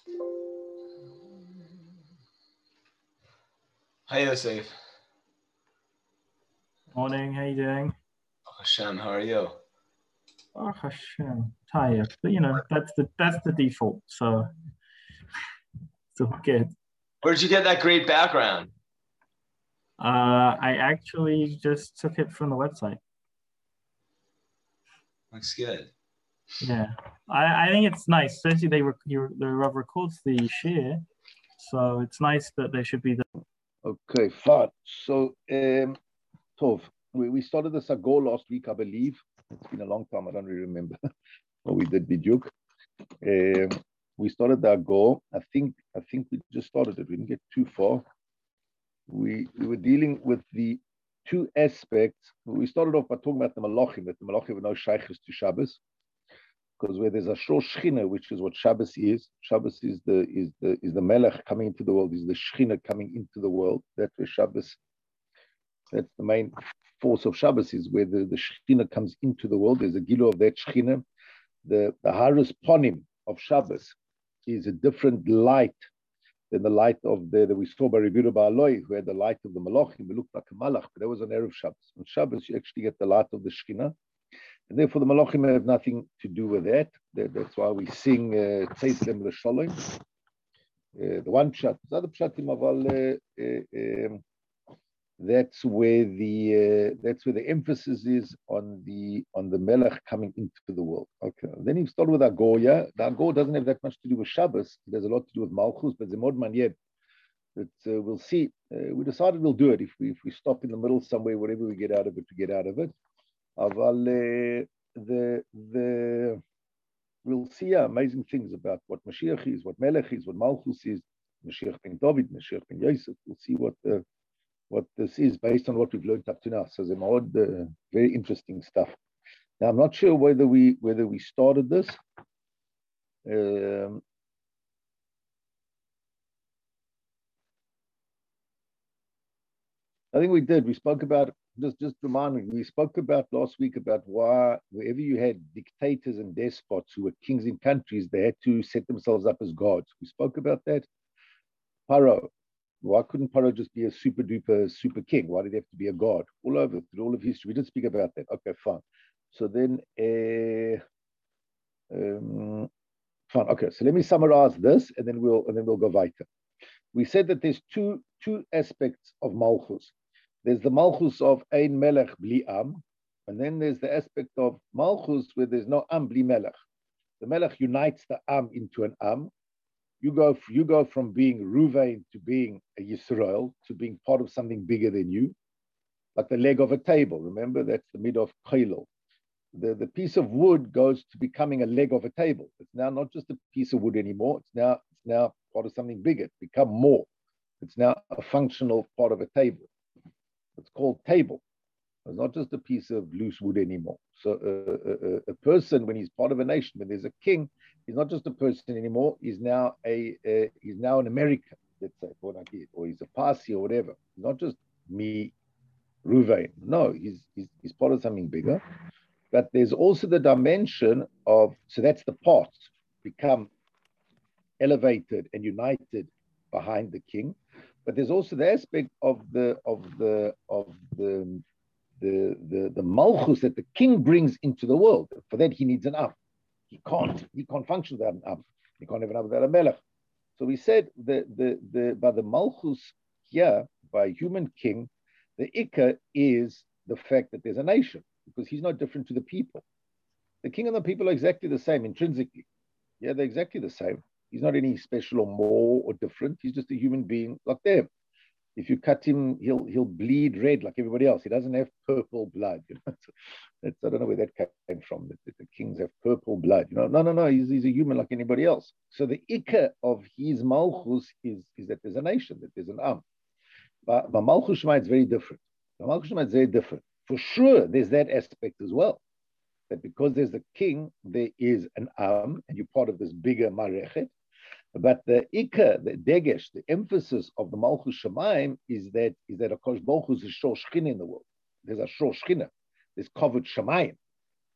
Hi, Yosef. Morning, how you doing? Hashem, how are you? Oh, Hashem, tired, but that's the default. So it's all good. Where'd you get that great background? I actually just took it from the website. Looks good. Yeah, I think it's nice, especially the Rav records the share, so it's nice that there should be the. Okay, fine. So, Tov, we started the Sagor last week, I believe. It's been a long time. I don't really remember what we did, Bidjuk. We started the Agor. I think we just started it. We didn't get too far. We were dealing with the two aspects. We started off by talking about the Malachim, that the Malachim were no shaykhs to Shabbos, because where there's a Shor Shechina, which is what Shabbos is the Melech coming into the world, is the Shechina coming into the world. That's where Shabbos. That's the main force of Shabbos, is where the Shechina comes into the world. There's a Gilu of that Shechina. The Harus Ponim of Shabbos is a different light than the light of that we saw by Rebbe Ba'aloi, who had the light of the Malachim. It looked like a Malach, but that was an Erev Shabbos. On Shabbos, you actually get the light of the Shechina. And therefore, the Malachim have nothing to do with that. That's why we sing Tzeis Lem L'Sholem. The one pshat, the other pshatim, aval that's where the emphasis is on the Melech coming into the world. Okay. Then he started with Agoya. The Agor doesn't have that much to do with Shabbos. It has a lot to do with Malchus, but Zemod Manyed. But we'll see. We decided we'll do it if we stop in the middle somewhere, whatever we get out of it, we get out of it. Aval we'll see amazing things about what Mashiach is, what Melech is, what Malchus is, Mashiach ben David, Mashiach ben Yosef. We'll see what this is based on what we've learned up to now. So Zemod, very interesting stuff. Now I'm not sure whether we started this. I think we did. We spoke about, just remind me, we spoke about last week about why wherever you had dictators and despots who were kings in countries, they had to set themselves up as gods. We spoke about that. Paro. Why couldn't Paro just be a super duper super king? Why did he have to be a god? All over, through all of history. We did speak about that. Okay, fine. So then, fine. Okay, so let me summarize this, and then we'll go weiter. We said that there's two aspects of Malchus. There's the Malchus of Ein Melech Bli Am, and then there's the aspect of Malchus where there's no Am Bli Melech. The Melech unites the Am into an Am. You go from being Ruvain to being a Yisrael, to being part of something bigger than you, like the leg of a table. Remember, that's the mid of Kailel. The piece of wood goes to becoming a leg of a table. It's now not just a piece of wood anymore. It's now part of something bigger. It's become more. It's now a functional part of a table. It's called table. It's not just a piece of loose wood anymore. So a person, when he's part of a nation, when there's a king, he's not just a person anymore. He's now an American, let's say, or he's a Parsi or whatever. He's not just me, Ruvain. No, he's part of something bigger. But there's also the dimension of, so that's the parts become elevated and united behind the king. But there's also the aspect of the malchus that the king brings into the world. For that he needs an Am. He can't function without an Am. He can't have an Am without a Melech. So we said by the malchus here, by human king, the Ikka is the fact that there's a nation, because he's no different to the people. The king and the people are exactly the same intrinsically. Yeah, they're exactly the same. He's not any special or more or different. He's just a human being like them. If you cut him, he'll bleed red like everybody else. He doesn't have purple blood. You know? I don't know where that came from. That the kings have purple blood. You know, no. He's a human like anybody else. So the ikka of his malchus is that there's a nation, that there's an Am. But malchus Shema is very different. Malchus Shema is very different. For sure, there's that aspect as well. That because there's a king, there is an Am, and you're part of this bigger marechet. But the Ikka, the Degesh, the emphasis of the Malchus Shemaim is that HaKadosh Baruch Hu is a Shor Shechina in the world. There's a Shor Shechina. There's Kavod Shemaim.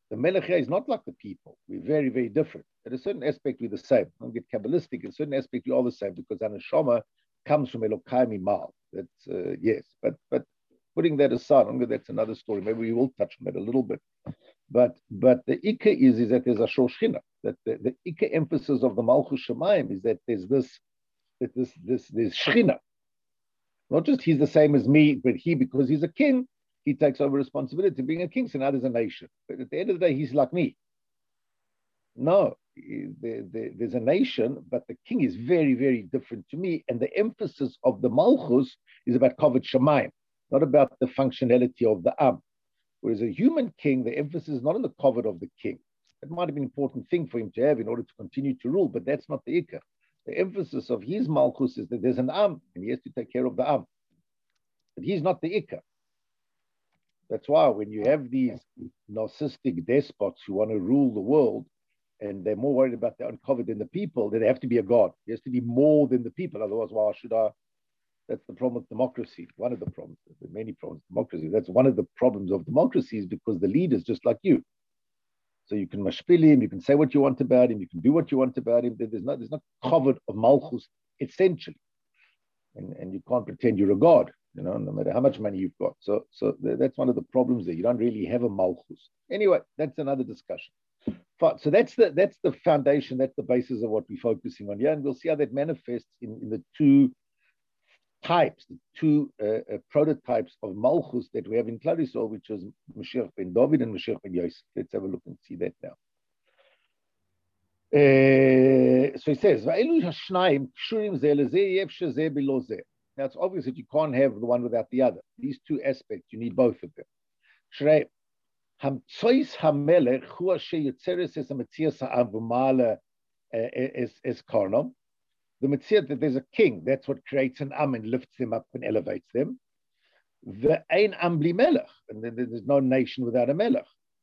The Melech here is not like the people. We're very, very different. At a certain aspect, we're the same. Don't get Kabbalistic. At a certain aspect, we are the same because our neshama comes from Elokai Mimal. That's yes, but putting that aside, that's another story. Maybe we will touch on that a little bit. But the Ikka is that there's a Shoshchina. That the Ikka emphasis of the Malchus Shemayim is that there's there's Shchina. Not just he's the same as me, but because he's a king, he takes over responsibility being a king. So now there's a nation. But at the end of the day, he's like me. No, there's a nation, but the king is very, very different to me. And the emphasis of the Malchus is about Kavod Shemayim, not about the functionality of the Am. Whereas a human king, the emphasis is not on the Kavod of the king. That might have been an important thing for him to have in order to continue to rule, but that's not the Ikka. The emphasis of his Malchus is that there's an Am, and he has to take care of the Am. But he's not the Ikka. That's why when you have these narcissistic despots who want to rule the world, and they're more worried about their own cover than the people, then they have to be a god. He has to be more than the people. Otherwise, why should I? That's the problem with democracy. One of the problems. There are many problems with democracy. That's one of the problems of democracy is because the leader's just like you. So you can mashpil him, you can say what you want about him, you can do what you want about him. There's not covered of malchus essentially, and you can't pretend you're a god. No matter how much money you've got. So that's one of the problems there. You don't really have a malchus. Anyway, that's another discussion. So that's the foundation. That's the basis of what we're focusing on here, and we'll see how that manifests in the two types, the two prototypes of malchus that we have in Klal Yisrael, which is Mashiach ben David and Mashiach ben Yosef. Let's have a look and see that now. So he says, now it's obvious that you can't have the one without the other. These two aspects, you need both of them. Hamtzois hamelech hu asher yotzeres es hametzias ha'am v'ma'ala es karnom. The mitzvah that there's a king, that's what creates an am and lifts them up and elevates them. Ve'ein am bli melech, and then there's no nation without a melech.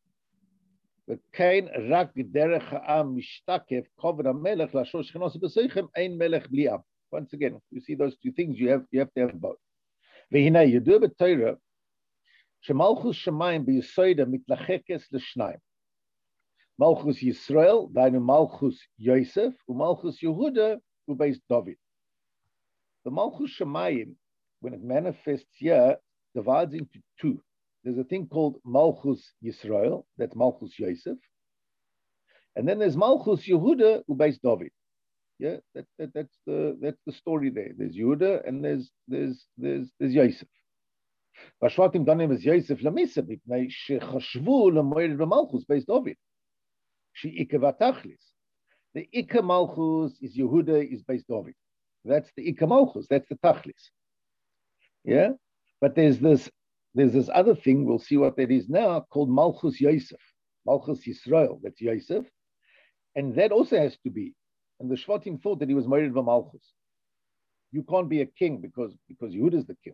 Ve'kein rak derech ha'am mishtakef kovod hamelech lashor shchenos b'seichem ein melech bli am. Once again, you see those two things, you have to have both. Ve'hinei yedu b'Torah shemalchus shemayim b'yisoida mitlachekes l'shnayim. Malchus Yisrael, dainu Malchus Yosef, u'Malchus Yehuda, u'Beis David. The Malchus Shemayim, when it manifests here, divides into two. There's a thing called Malchus Yisrael, that's Malchus Yosef, and then there's Malchus Yehuda u'Beis David. Yeah, that's the story there. There's Yehuda and there's Yosef. Vashvatim danim as Yosef lamisa b'pnei shechashvu l'moed b'Malchus Beis David. She Ikka v'tachlis. The Ikka Malchus is Yehuda, is Beis David. That's the Ikka Malchus. That's the Tachlis. Yeah, but there's this other thing. We'll see what that is now, called Malchus Yosef, Malchus Yisrael. That's Yosef, and that also has to be. And the Shvatim thought that he was married to Malchus. You can't be a king because Yehuda is the king.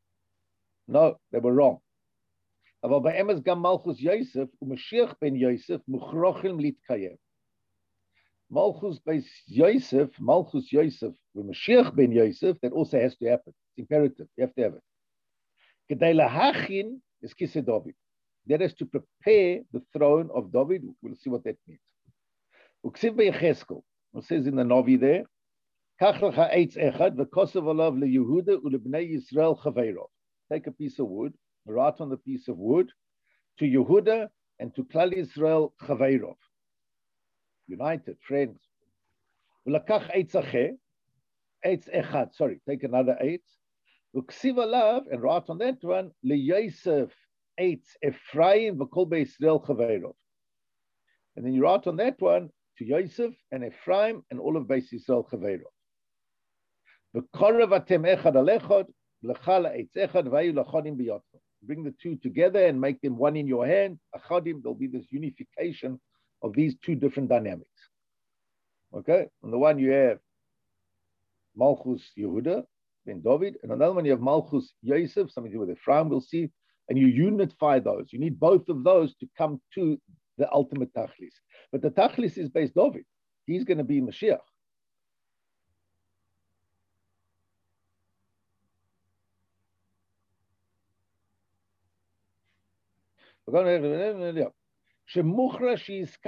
No, they were wrong. Aber bei Emes gam Malchus Yosef u'Mashiach ben Yosef muchrochim litkayem. Malchus Yosef, u'Mashiach ben Yosef, that also has to happen. It's imperative. You have to have it. Kedei lahachin is kisei David. That is to prepare the throne of David. We'll see what that means. Uksiv beYecheskel. It says in the Navi there, Kach lecha eitz echad v'kosav alav leYehuda u'lebnei Yisrael chaveirov. Take a piece of wood, write on the piece of wood, to Yehuda and to Klal Yisrael chaveirov. United, friends. V'lakach eitz echad, sorry, take another eitz. V'ksiv alav, and write on that one, leYosef eitz Ephraim v'kol beYisrael chaveirov. And then you write on that one, to Yosef and Ephraim and all of Beis Yisrael chaveirov. V'korav atem echad alechad, l'chala eitz echad v'ayu l'achadim b'yotchem. Bring the two together and make them one in your hand. Achadim, there'll be this unification of these two different dynamics. Okay? On the one you have Malchus Yehuda ben David, and on the other one you have Malchus Yosef, something to do with Ephraim, we'll see, and you unify those. You need both of those to come to the ultimate Tachlis. But the Tachlis is Beis David. He's going to be Mashiach. It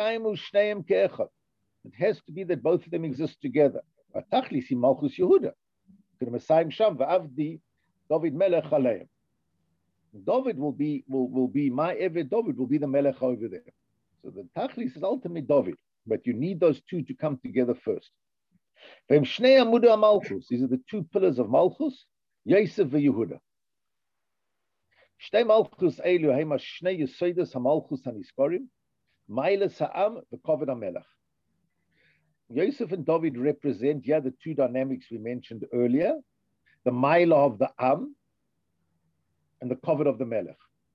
has to be that both of them exist together. David Melech Aleim. David will be my Eved. David will be the Melech over there. So the Tachlis is ultimately David, but you need those two to come together first. These are the two pillars of Malchus, Yosef and Yehuda. Shtei Malchus Elu Hema Shnei Yesoides HaMalchus HaNiskorim, Mailes Ha'am v'Koved HaMelech. Yosef and David represent the two dynamics we mentioned earlier, the Maila of the Am and the Koved of the Melech.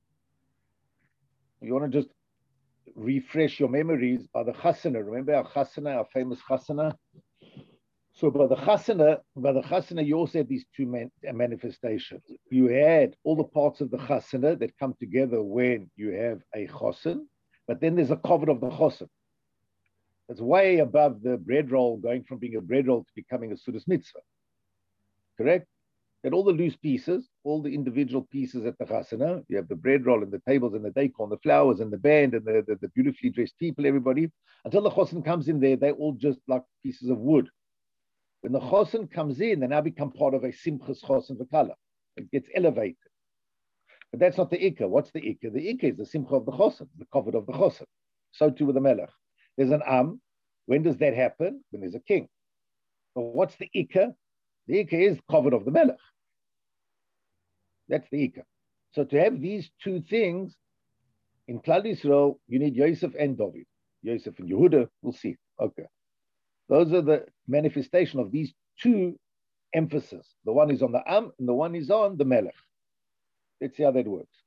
You want to just refresh your memories by the Chasana. Remember our Chasana, our famous Chasana? So by the Chasana, you also had these two manifestations. You had all the parts of the Chasana that come together when you have a Chosin, but then there's a Koved of the Chosin. That's way above the bread roll, going from being a bread roll to becoming a Sudas Mitzvah. Correct? And all the loose pieces, all the individual pieces at the Chasana, you have the bread roll and the tables and the decor and the flowers and the band and the beautifully dressed people, everybody. Until the Chosin comes in there, they're all just like pieces of wood. When the Chosin comes in, they now become part of a Simchas Chosin V'Kala. It gets elevated. But that's not the Ikka. What's the Ikka? The Ikka is the Simcha of the Chosin, the Koved of the Chosin. So too with the Melech. There's an Am. When does that happen? When there's a king. But what's the Ikka? The Ikka is Koved of the Melech. That's the Ikka. So to have these two things, in Klal Yisrael, you need Yosef and David. Yosef and Yehuda, we'll see. Okay. Those are the manifestation of these two emphasis. The one is on the Am and the one is on the Melech. Let's see how that works.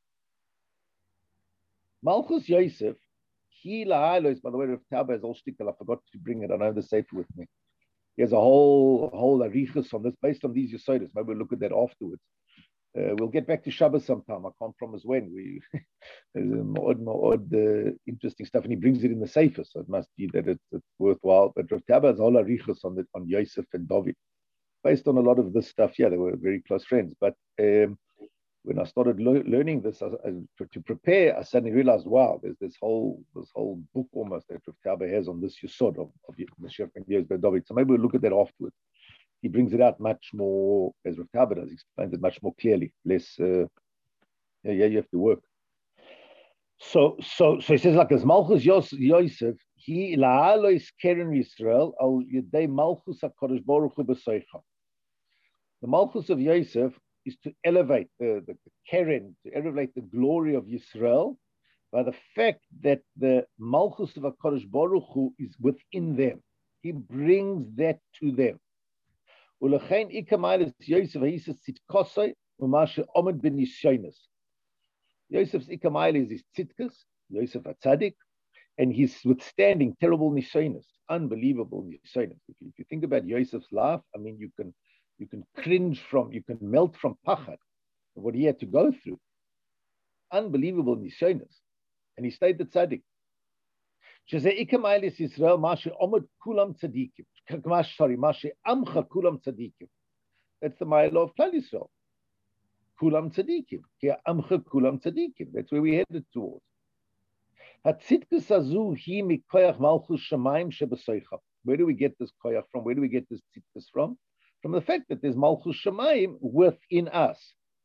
Malchus Yosef, he la'alos, by the way, Rav Tauber has all shtickle. I forgot to bring it. I don't have the sefer with me. He has a whole arichas on this, based on these Yesodis. Maybe we'll look at that afterwards. We'll get back to Shabbos sometime. I can't promise when. There's more interesting stuff, and he brings it in the sefer, so it must be that it's worthwhile. But Rav Tauber has a whole arichas on Yosef and David, based on a lot of this stuff. Yeah, they were very close friends. But when I started learning this to prepare, I suddenly realized, wow, there's this whole book almost that Rav Tauber has on this Yesod of Mashiach and Yosef and David. So maybe we'll look at that afterwards. He brings it out much more, as Rav Tauber does, explains it much more clearly. Less, you have to work. So he says like as Malchus Yosef, he la'alois keren Yisrael al yedei Malchus HaKadosh Baruch Hu b'soicha. The Malchus of Yosef is to elevate the keren, to elevate the glory of Yisrael by the fact that the Malchus of HaKadosh Baruch Hu is within them. He brings that to them. Ulechein ikamayles Yosef ha'isa tzidkosai u'mashe omid ben nisyonis. Yosef's ikamayles is tzidkas, Yosef HaTzadik, and he's withstanding terrible nisyonis, unbelievable nisyonis. If you think about Yosef's life, I mean, you can cringe from, you can melt from pachad of what he had to go through. Unbelievable nisyonis, and he stayed the tzaddik. Sheze ikamayles Yisrael mashe omid kulam tzadikim. Mashe amcha kulam tzadikim. That's the ma'ila of Klal Yisrael. Kulam tzadikim. Ki amcha kulam tzadikim. That's where we headed towards. Hatzidkus azu hi mikoyach malchus shamayim shebesoicha. Where do we get this koyach from? Where do we get this tzidkus from? From the fact that there's malchus shamayim within us.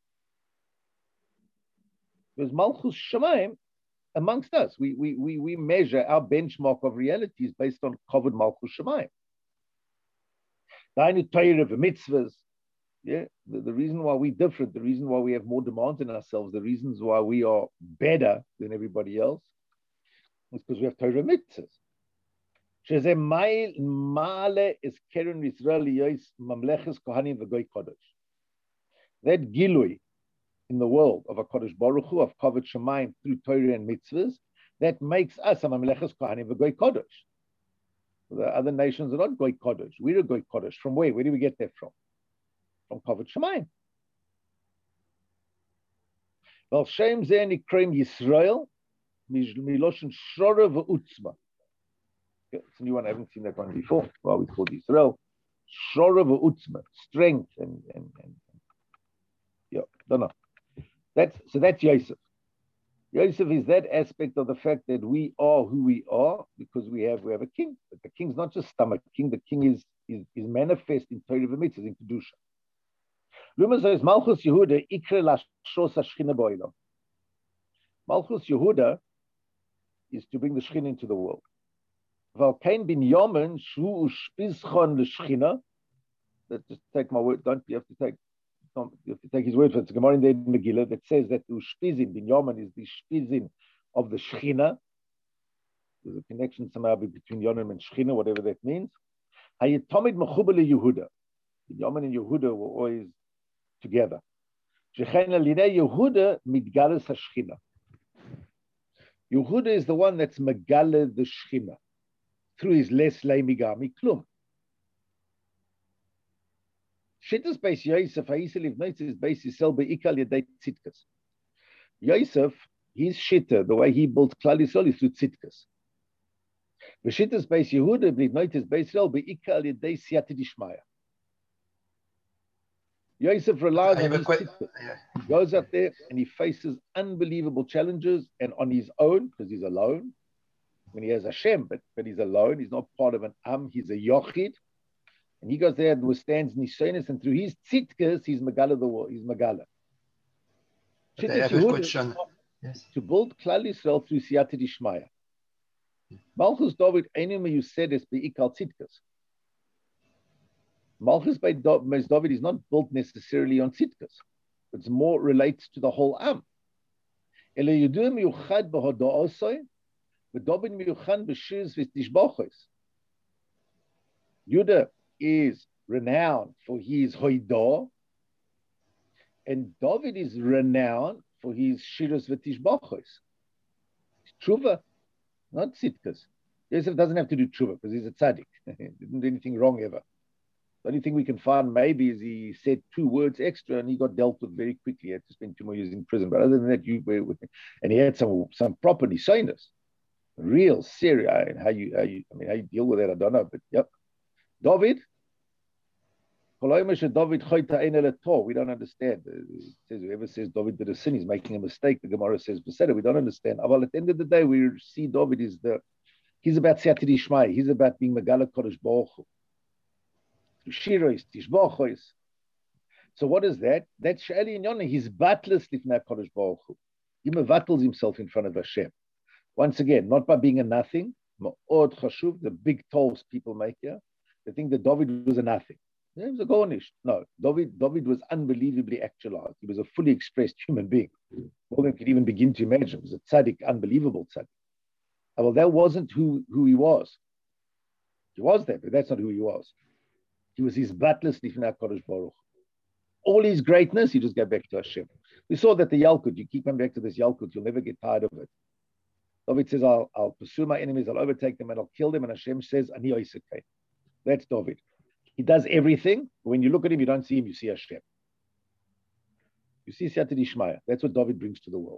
There's malchus shamayim amongst us. We measure our benchmark of reality is based on covered malchus shamayim. The Torah, the mitzvahs, yeah. The reason why we're different, the reason why we have more demands in ourselves, the reasons why we are better than everybody else, is because we have Torah mitzvahs. Sheze ma'ale is keren Yisrael yois mamleches kohanim v'goy kodesh. That gilui in the world of a Kodesh Baruch Hu, of covered Shemayim through Torah and mitzvahs, that makes us a mamleches kohanim v'goy kodesh. The other nations are not Goy Kodesh. We're a Goy Kodesh. From where? Where do we get that from? From Kavod Shemayim. Well, Shem Zeh Nikreim Yisrael Miloshen Shora V'Utzma. It's a new one. I haven't seen that one before. Well, we called Yisrael Shora V'Utzma, strength and yeah, don't know. That's Yosef. Yosef is that aspect of the fact that we are who we are because we have a king. But the king's not just stomach king. The king is manifest in Torah v'mitzvahs, in kedusha. Luma says Malchus Yehuda ikre lashos hashchina ba'olam. Malchus Yehuda is to bring the Shechina into the world. Valkein bin Yamin shu ushpizchon l'Shechina. Let's just take my word. You have to take his word for it. It's a Gemara in the Megillah that says that ushpizin bin Yamin is the shpizin of the Shechina. There's a connection somehow between Yonim and Shechina, whatever that means. Hayetomid mechuba Yehuda. Yamin and Yehuda were always together. Shechina lidei Yehuda midgalas hashchina. Yehuda is the one that's megala the Shechina through his les leimigami klum. Shittas base Yosef ha'iseliv notices base Yisrael beikal yedei tzitkas. Yosef, his shitta, the way he built Klal Yisrael is through tzitkas. V'shittas base Yehuda notices base Yisrael beikal yedei siyata dishmaya. Yosef relies on his tzitkas. He goes out there and he faces unbelievable challenges, and on his own, because he's alone. When he has Hashem, but he's alone, he's not part of an he's a yochid. And he goes there and withstands Nishanis, and through his tzitkas, he's Megala the world. He's Megala. I have a question. Yes. To build Klal Yisrael through Siyata Dishmaya. Malchus David Einim you said is beikal tzitkas. Malchus by David is not built necessarily on tzitkas. It's more relates to the whole Am. Ele Yudim Yuchad b'Hoda'osoi, v'David Miyuchan b'Shiz v'Tishbachos. Judah is renowned for his hoidah, and David is renowned for his shiras v'tishbachos. Tshuva, not tzitkas. Yosef doesn't have to do tshuva because he's a tzaddik. He didn't do anything wrong ever. The only thing we can find maybe is he said 2 words extra and he got dealt with very quickly. He had to spend 2 more years in prison. But other than that, and he had some proper nisaynus, real serious. How you deal with that, I don't know. But yep, David. We don't understand. It says whoever says David did a sin, he's making a mistake. The Gemara says Beseder. We don't understand. But at the end of the day, we see David he's about Siyata Dishmaya. He's about being Megala Kodesh Baruch Hu. Shiros, Tishbachos. So what is that? That's Shali and Yonah. He's battles Lifnei Kodesh Baruch Hu. He mevatels himself in front of Hashem. Once again, not by being a nothing. Ma'od Chashuv, the big tolls people make here. They think that David was a nothing. He was a Gornish. No, David was unbelievably actualized. He was a fully expressed human being. More than could even begin to imagine. He was a tzaddik, unbelievable tzaddik. Well, that wasn't who he was. He was that, but that's not who he was. He was his battles Lifnei Kodesh Baruch. All his greatness, you just go back to Hashem. We saw that the Yalkut, you keep coming back to this Yalkut, you'll never get tired of it. David says, I'll pursue my enemies, I'll overtake them, and I'll kill them. And Hashem says, Ani Oisakei. That's David. He does everything. When you look at him, you don't see him, you see Hashem. You see Siyata Dishmaya. That's what David brings to the world.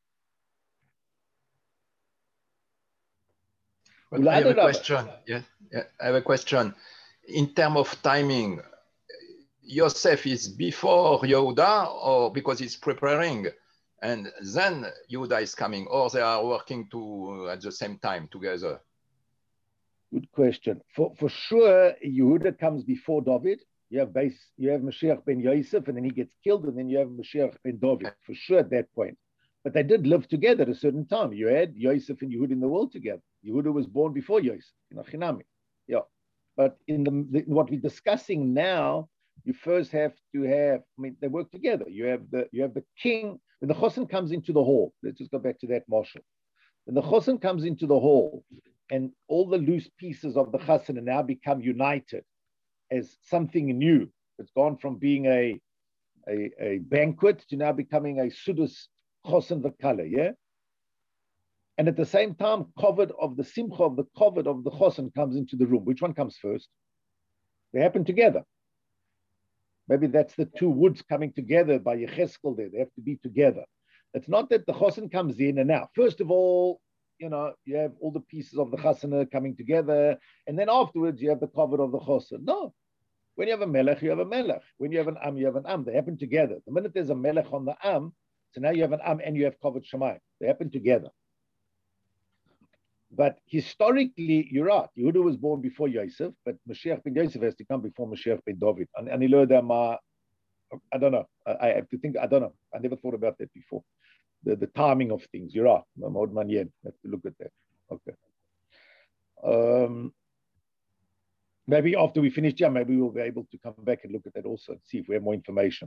But I have a question. Yeah, I have a question. In terms of timing, Yosef is before Yehuda, or because he's preparing, and then Yehuda is coming, or they are working at the same time together? Good question. For sure, Yehuda comes before David. You have Mashiach ben Yosef, and then he gets killed, and then you have Mashiach ben David, for sure at that point. But they did live together at a certain time. You had Yosef and Yehuda in the world together. Yehuda was born before Yosef, in Achinami. Yeah. But in what we're discussing now, you first have to have, they work together. You have the king. When the Chosin comes into the hall, let's just go back to that marshal. When the Chosin comes into the hall, and all the loose pieces of the Chassan now become united as something new. It's gone from being a banquet to now becoming a Sudus Chosin V'Kala, yeah? And at the same time, covered of the Simcha of the covered of the Chosin comes into the room. Which one comes first? They happen together. Maybe that's the 2 woods coming together by Yecheskel there. They have to be together. It's not that the Chosin comes in and out. First of all, you have all the pieces of the chasana coming together, and then afterwards you have the cover of the chosin. No. When you have a melech, you have a melech. When you have an am, you have an am. They happen together. The minute there's a melech on the am, so now you have an am and you have covered shemayim. They happen together. But historically, you're right. Yehuda was born before Yosef, but Mashiach ben Yosef has to come before Mashiach ben David. And I don't know. I have to think. I don't know. I never thought about that before. The timing of things. You're right. Mahmoud Manyen. Have to look at that. Okay. Maybe after we finish, maybe we'll be able to come back and look at that also and see if we have more information.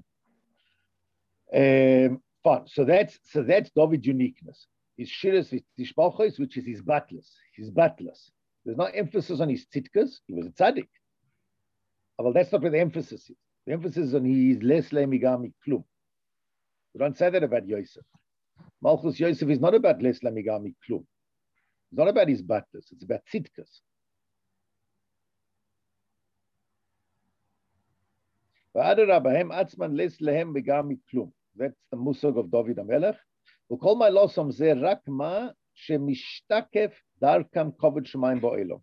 Fine. So that's David's uniqueness. His shiras, his tishbachos, which is his battles. There's no emphasis on his tzitkas. He was a tzaddik. Well, that's not where the emphasis is. The emphasis is on his les lemigami klum. We don't say that about Yosef. Malchus Yosef is not about les lemigami klum. It's not about his battles. It's about tzitkas. That's the musag of David HaMelech. וכל מה לא שם זה רק מה שמשתקף דרכם כובד שמיים באילום.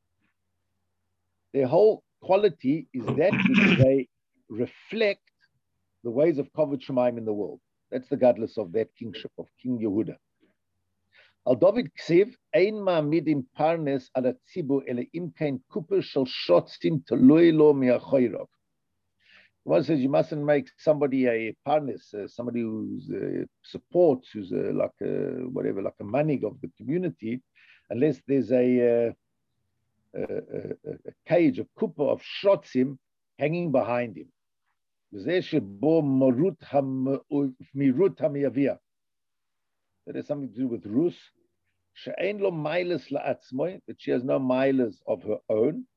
Their whole quality is that which they reflect the ways of kavod shemaim in the world. That's the godless of that kingship of King Yehuda. Al David ksiv ein ma'amidim parnes al hatzibur ele im kein kuper shel shotzim toloi lo mi'achoyrov. One says you mustn't make somebody a parnes, somebody who's supports, who's like a manig of the community, unless there's a cage, a kuppah of shotzim hanging behind him. That has something to do with Rus. That she has no milas of her own.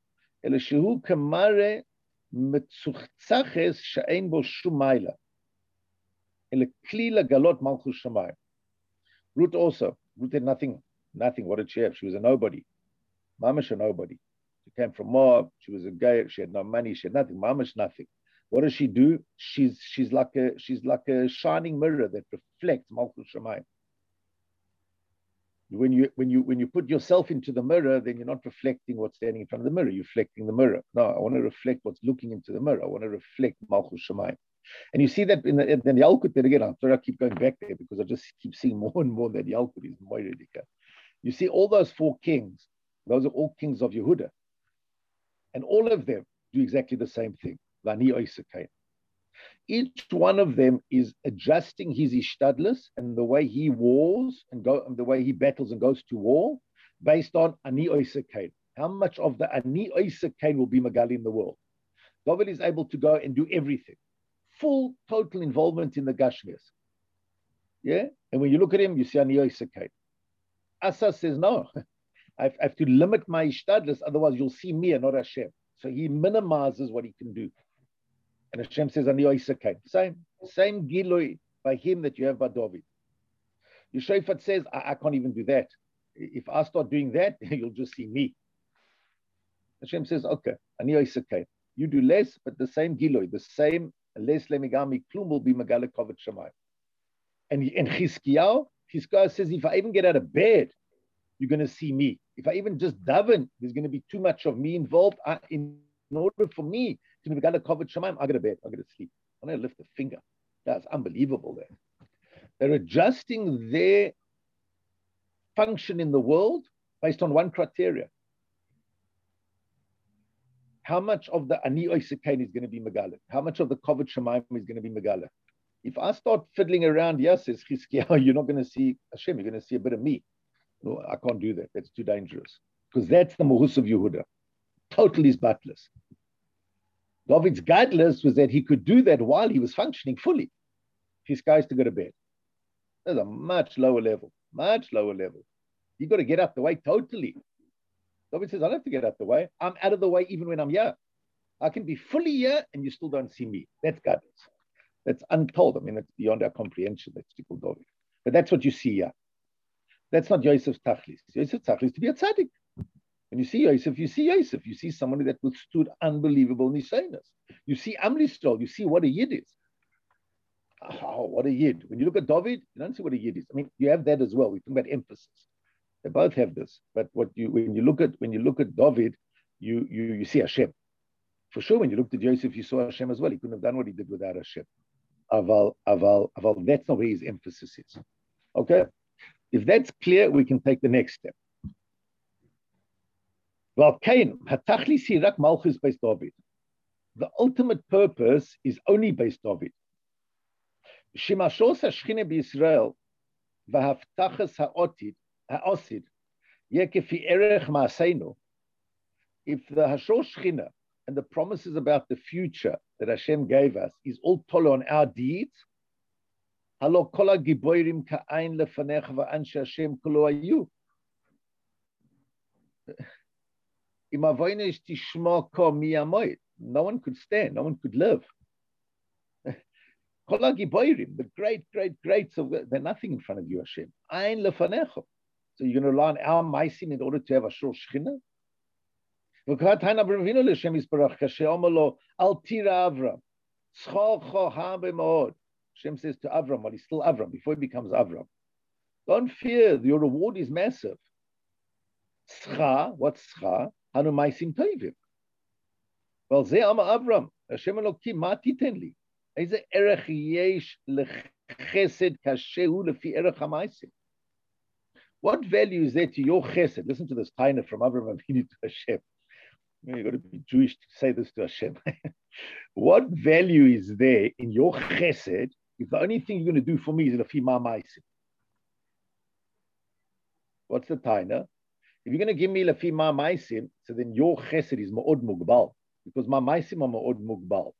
מצוחצחס שאין בו שום מיילה. אלא כלי לגלות מלכות שמיים. Ruth also. Ruth had nothing. What did she have? She was a nobody. Mamash a nobody. She came from Moab. She was a gay. She had no money. She had nothing. Mamash nothing. What does she do? She's like a shining mirror that reflects Malchut Shamayim. When you put yourself into the mirror, then you're not reflecting what's standing in front of the mirror. You're reflecting the mirror. No, I want to reflect what's looking into the mirror. I want to reflect Malchut Shamayim. And you see that in the Yalkut there again. I'm sorry I keep going back there because I just keep seeing more and more that Yalkut is Moiredika. You see all those four kings. Those are all kings of Yehuda. And all of them do exactly the same thing. Vani Oisakain. Each one of them is adjusting his ishtadlus and the way he wars and the way he battles and goes to war based on ani oisakain. How much of the ani oisakain will be magali in the world? David is able to go and do everything. Full, total involvement in the gashmias. Yeah? And when you look at him, you see ani oisakain. Asa says, no, I have to limit my ishtadlus, otherwise you'll see me and not Hashem. So he minimizes what he can do. And Hashem says, Ani Oisakain. Same gilui by him that you have by David. Yeshayfat says, I can't even do that. If I start doing that, you'll just see me. Hashem says, okay, Ani Oisakain. You do less, but the same gilui, the same less lemigami klum will be Megala Kavod Shamayim. And Chizkiyahu says, if I even get out of bed, you're going to see me. If I even just daven, there's going to be too much of me involved. In order for me to be Megala Kavod Shamayim, I go to bed, I go to sleep. I'm going to lift a finger. That's unbelievable there. They're adjusting their function in the world based on one criteria. How much of the Ani Oisakain is going to be Megala? How much of the Kavod Shamayim is going to be Megala? If I start fiddling around, says Chizkiyahu, you're not going to see Hashem, you're going to see a bit of me. No, I can't do that. That's too dangerous. Because that's the Mahus of Yehuda. Totally batless. David's godless was that he could do that while he was functioning fully. His guys to go to bed. That's a much lower level. You got to get out the way totally. David says, I don't have to get out the way. I'm out of the way even when I'm here. I can be fully here and you still don't see me. That's godless. That's untold. I mean, it's beyond our comprehension. That's typical David. But that's what you see here. That's not Yosef's tachlis. Yosef's tachlis to be a tzaddik. When you see Yosef, you see somebody that withstood unbelievable nisanas. You see Amlistol, you see what a yid is. Oh, what a yid. When you look at David, you don't see what a yid is. I mean, you have that as well. We talk about emphasis. They both have this. But when you look at David, you see Hashem. For sure, when you looked at Yosef, you saw Hashem as well. He couldn't have done what he did without Hashem. Aval, that's not where his emphasis is. Okay? If that's clear, we can take the next step. Well, Cain, hatachlis hi rak malchus beis David. The ultimate purpose is only beis David. Shemashos hashchina b'Yisrael v'haftachas ha'osid yekefi erech ma'aseinu. If the Hashor Shechina and the promises about the future that Hashem gave us is all tolo on our deeds, halo kol hagiborim ka'ain lefanech va'anshe Hashem kolo hayu. Im avoyne tishma ko miyamoid. No one could stand. No one could live. Kol hagiborim, the greats of they're nothing in front of you, Hashem. Ain lefanecha. So you're going to rely on our maisim in order to have Hashor Shechina? Hashem says to Avram, while he's still Avram, before he becomes Avram, don't fear, your reward is massive. Scha, what's scha? Hanu maisim tovim. Well, ze ama Avram, Hashem Elokim, ma titen li. Eze erech yesh lechesed kashehu lefi erech hamaisim. What value is there to your chesed? Listen to this taina from Avram Avinu to Hashem. You've got to be Jewish to say this to Hashem. What value is there in your chesed if the only thing you're going to do for me is lefi ma maisim? What's the taina? If you're going to give me lefi ma maisim, so then your chesed is ma'od mugbal, because ma maisim are ma'od mugbal.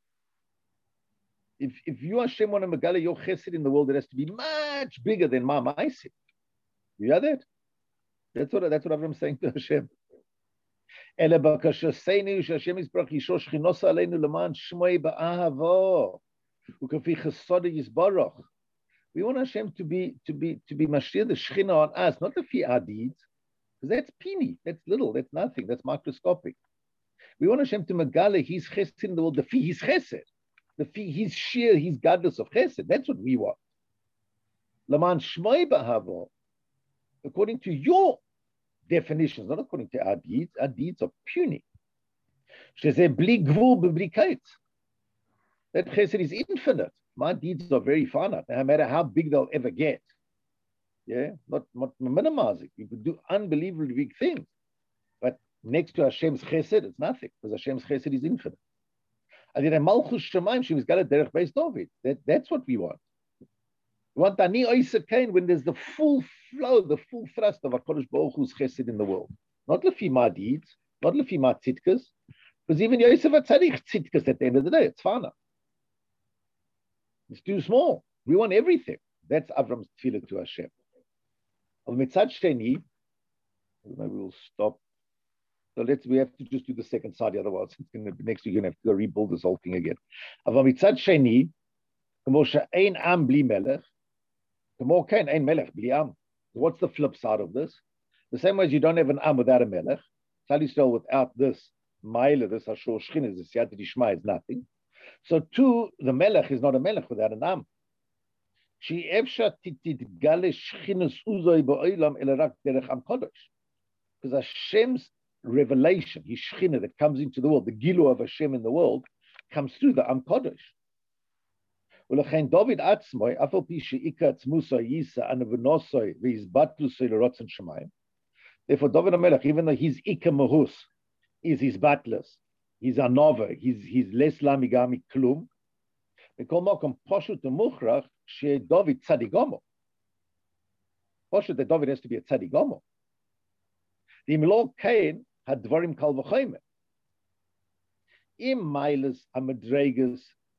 If you Hashem want to megala your chesed in the world, it has to be much bigger than ma maisim. You hear that? That's what Avram saying to Hashem. We want Hashem to be Mashiach the Shechina on us, not the fi our deeds, because that's peeny, that's little, that's nothing, that's microscopic. We want Hashem to megala His chesed in the world, the fi His chesed, the fi His sheer, His godless of chesed. That's what we want. Laman shmoi ba'havo, according to your definitions, not according to our deeds. Our deeds are puny. That chesed is infinite. My deeds are very finite, no matter how big they'll ever get. Yeah, not minimizing. You could do unbelievably big things, but next to Hashem's chesed, it's nothing, because Hashem's chesed is infinite. And then Malchus Shemaim, she was got a derech beis David. That's what we want. We want Ani Oisa Kain when there's the full flow, the full thrust of HaKadosh Baruch Hu's chesed in the world. Not lefi ma deeds, not lefi ma tzitkas, because even Yosef HaTzadik tzitkas at the end of the day, it's fana. It's too small. We want everything. That's Avram's tefillah to Hashem. Mitzad Sheni, maybe we'll stop. So we have to just do the second side, otherwise it's going to be next week you're going to have to go rebuild this whole thing again. Mitzad Sheni, Kamo she'ein am bli melech, Kamo kein ein melech bli am. What's the flip side of this? The same way as you don't have an am without a melech, Klal Yisrael without this Maila, this Hashor Shechina, this Siyata Dishma is nothing. So too, the melech is not a melech without an am. She efsha titgale Shechinus uzoi ba'olam elarak derech am kodesh. Because Hashem's revelation, His Shechina that comes into the world, the Gilu of Hashem in the world, comes through the Am Kodesh. Ulechein David atzmoi, afal pi she'ika atzmusa yisa anavnosoi v'izbatlusoi l'rotzen shemayim. Therefore, David HaMelech, even though his Ika Mahus is his batlus, his Anova, his Les Lamigami Klum, Mikol Mokom Poshut Muchrach she David Tzadigomo. Poshut that David has to be a Tzadigomo. The Imlo Kain had Dvarim Kal V'chomer. Im Mailas Amadregas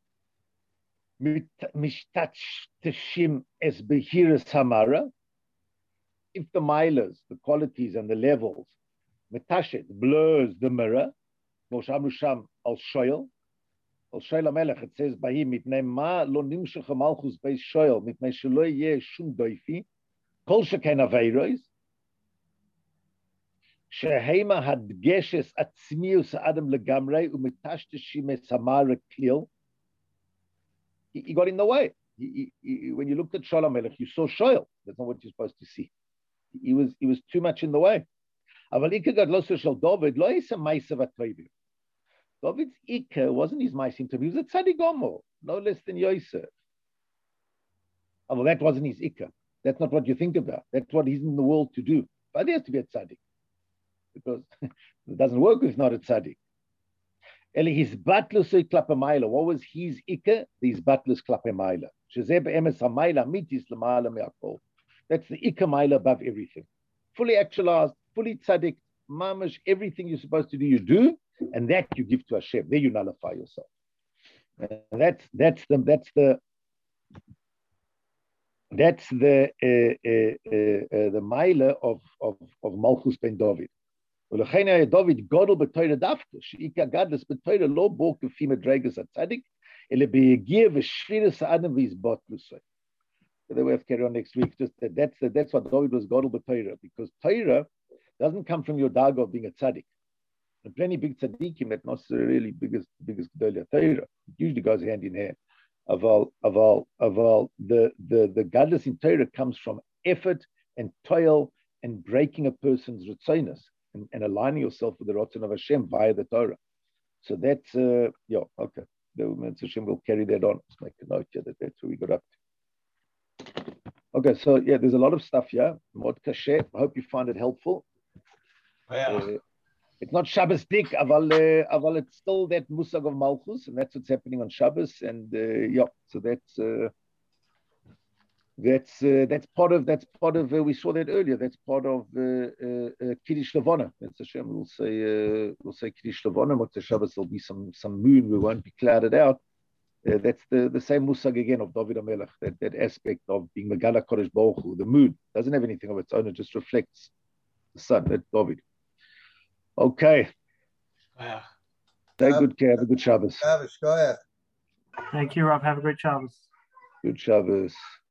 Mishtach Teshim Es Behiras Hamara. If the milas, the qualities and the levels, metashet, blurs the mirror, Moshe Sham al shoyel HaMelech, it says by him, mitnei ma lo nimshach malchus beis shoyel, mitnei shelo yeh shum doifi, kol sheken aveiros, shehema hadgeshes atzmius adam legamrei umetashteshim es hamara klil. He got in the way. When you looked at Shalom Melech, you saw shoyel. That's not what you're supposed to see. He was too much in the way. David's Ika wasn't his Maisim Tov. He was a Tzadigomo, no less than Yosef. That wasn't his Ika. That's not what you think about. That's what he's in the world to do. But he has to be a tzaddik, because it doesn't work if not a tzaddik. His batlus klape. What was his ikka? These batlus klape maila. That's the ikka maila above everything. Fully actualized, fully tzaddik, mamash, everything you're supposed to do, you do, and that you give to Hashem. There you nullify yourself. And that's the maila of Malchus ben David. David godel b'toyre dafka sheika gadlus b'toyre lo bo k'fi medregas atzadik ele be'yegir v'shviras ha'adam v'yizbot l'soy. Then we have to carry on next week. Just that's what David was godel b'toyre, because Torah doesn't come from your darga of being a tzaddik. And plenty big tzaddikim that not really biggest gedolei Torah. It usually goes hand in hand. The gadlus in Torah comes from effort and toil and breaking a person's ritzonos and aligning yourself with the ratzon of Hashem via the Torah. So that's okay. The Hashem will carry that on. Let's make a note here that's where we got up to. Okay, so yeah, there's a lot of stuff here. Mod kasher. I hope you find it helpful. It's not Shabbos dik, aval it's still that musag of Malchus, and that's what's happening on Shabbos. And so that's part of we saw that earlier. That's part of Kiddush Levana. That's Hashem. We'll say Kiddush Levana. Motzei Shabbos there'll be some moon. We won't be clouded out. That's the same musag again of David HaMelech. That aspect of being Megala Kodesh Baruch Hu. The moon doesn't have anything of its own. It just reflects the sun. That's David. Okay. Take good care. Have a good Shabbos. Thank you, Rob. Have a great Shabbos. Good Shabbos.